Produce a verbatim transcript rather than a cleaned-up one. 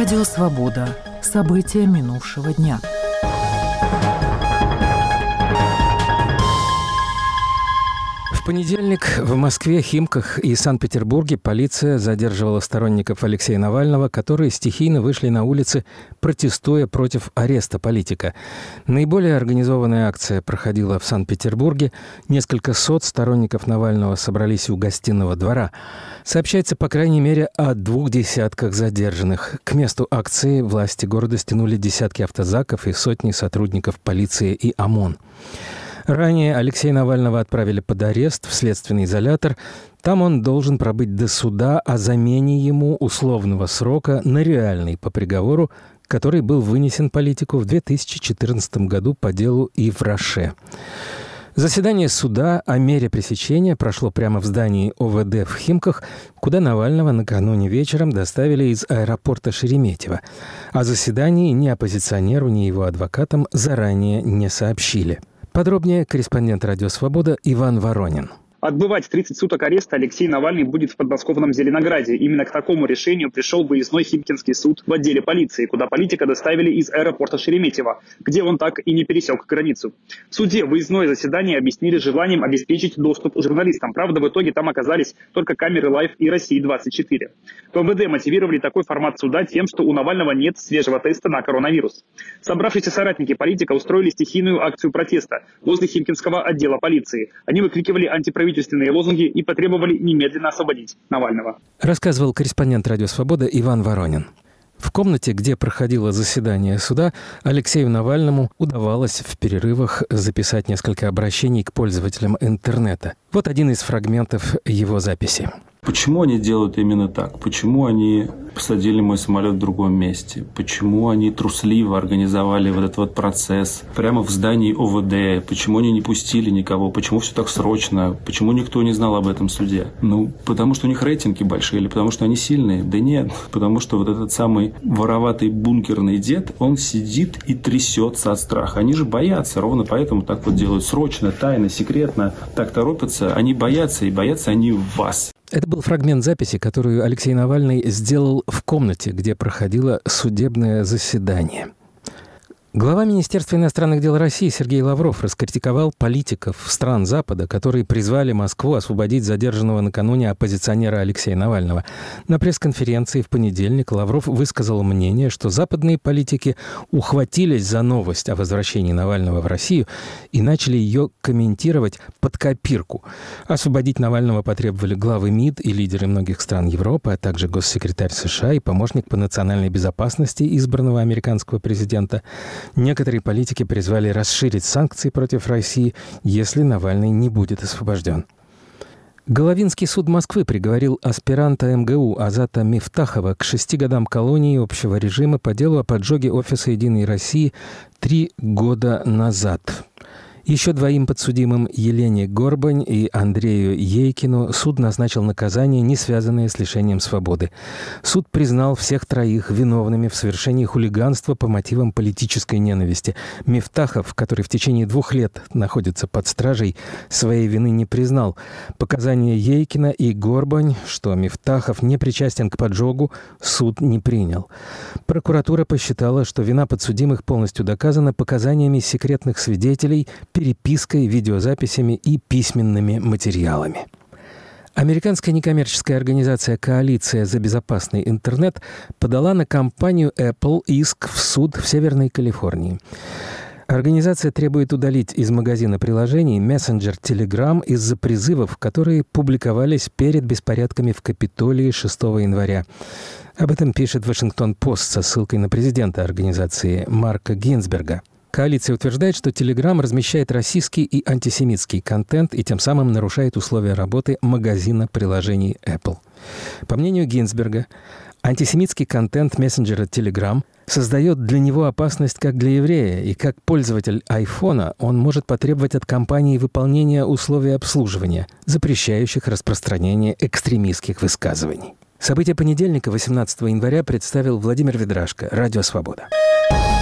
Радио «Свобода». События минувшего дня. В понедельник в Москве, Химках и Санкт-Петербурге полиция задерживала сторонников Алексея Навального, которые стихийно вышли на улицы, протестуя против ареста политика. Наиболее организованная акция проходила в Санкт-Петербурге. Несколько сот сторонников Навального собрались у Гостиного двора. Сообщается, по крайней мере, о двух десятках задержанных. К месту акции власти города стянули десятки автозаков и сотни сотрудников полиции и ОМОН. Ранее Алексея Навального отправили под арест в следственный изолятор. Там он должен пробыть до суда о замене ему условного срока на реальный по приговору, который был вынесен политику в две тысячи четырнадцатом году по делу Ив-Роше. Заседание суда о мере пресечения прошло прямо в здании О В Д в Химках, куда Навального накануне вечером доставили из аэропорта Шереметьево. О заседании ни оппозиционеру, ни его адвокатам заранее не сообщили. Подробнее корреспондент «Радио Свобода» Иван Воронин. Отбывать тридцать суток ареста Алексей Навальный будет в подмосковном Зеленограде. Именно к такому решению пришел выездной Химкинский суд в отделе полиции, куда политика доставили из аэропорта Шереметьево, где он так и не пересек границу. В суде выездное заседание объяснили желанием обеспечить доступ журналистам. Правда, в итоге там оказались только камеры Лайф и России двадцать четыре. В эм вэ дэ мотивировали такой формат суда тем, что у Навального нет свежего теста на коронавирус. Собравшиеся соратники политика устроили стихийную акцию протеста возле Химкинского отдела полиции. Они выкрикивали антиправительственные правительственные лозунги и потребовали немедленно освободить Навального. Рассказывал корреспондент «Радио Свобода» Иван Воронин. В комнате, где проходило заседание суда, Алексею Навальному удавалось в перерывах записать несколько обращений к пользователям интернета. Вот один из фрагментов его записи. Почему они делают именно так? Почему они посадили мой самолет в другом месте? Почему они трусливо организовали вот этот вот процесс прямо в здании О В Д? Почему они не пустили никого? Почему все так срочно? Почему никто не знал об этом суде? Ну, потому что у них рейтинги большие или потому что они сильные? Да нет, потому что вот этот самый вороватый бункерный дед, он сидит и трясется от страха. Они же боятся, ровно поэтому так вот делают срочно, тайно, секретно, так торопятся. Они боятся, и боятся они вас. Это был фрагмент записи, которую Алексей Навальный сделал в комнате, где проходило судебное заседание. Глава Министерства иностранных дел России Сергей Лавров раскритиковал политиков стран Запада, которые призвали Москву освободить задержанного накануне оппозиционера Алексея Навального. На пресс-конференции в понедельник Лавров высказал мнение, что западные политики ухватились за новость о возвращении Навального в Россию и начали ее комментировать под копирку. Освободить Навального потребовали главы МИД и лидеры многих стран Европы, а также госсекретарь США и помощник по национальной безопасности избранного американского президента. Некоторые политики призвали расширить санкции против России, если Навальный не будет освобожден. Головинский суд Москвы приговорил аспиранта эм гэ у Азата Мифтахова к шести годам колонии общего режима по делу о поджоге офиса «Единой России» три года назад. Еще двоим подсудимым, Елене Горбань и Андрею Ейкину, суд назначил наказание, не связанное с лишением свободы. Суд признал всех троих виновными в совершении хулиганства по мотивам политической ненависти. Мифтахов, который в течение двух лет находится под стражей, своей вины не признал. Показания Ейкина и Горбань, что Мифтахов не причастен к поджогу, суд не принял. Прокуратура посчитала, что вина подсудимых полностью доказана показаниями секретных свидетелей, перепиской, видеозаписями и письменными материалами. Американская некоммерческая организация «Коалиция за безопасный интернет» подала на компанию Apple иск в суд в Северной Калифорнии. Организация требует удалить из магазина приложений мессенджер Telegram из-за призывов, которые публиковались перед беспорядками в Капитолии шестого января. Об этом пишет Вашингтон-Пост со ссылкой на президента организации Марка Гинзберга. Коалиция утверждает, что Telegram размещает российский и антисемитский контент и тем самым нарушает условия работы магазина приложений Apple. По мнению Гинзберга, антисемитский контент мессенджера Telegram создает для него опасность как для еврея, и как пользователь айфона он может потребовать от компании выполнения условий обслуживания, запрещающих распространение экстремистских высказываний. События понедельника, восемнадцатого января, представил Владимир Ведрашко, Радио Свобода.